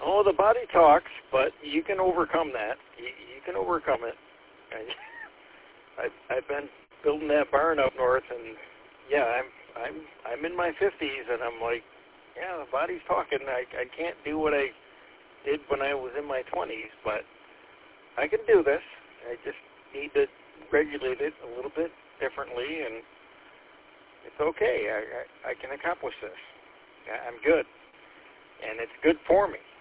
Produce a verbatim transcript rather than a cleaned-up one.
Oh, the body talks, but you can overcome that. You, you can overcome it. I, I've, I've been building that barn up north, and yeah, I'm I'm I'm in my fifties, and I'm like, yeah, the body's talking. I I can't do what I did when I was in my twenties, but I can do this. I just need to regulate it a little bit differently, and it's okay. I I, I can accomplish this. I'm good, and it's good for me.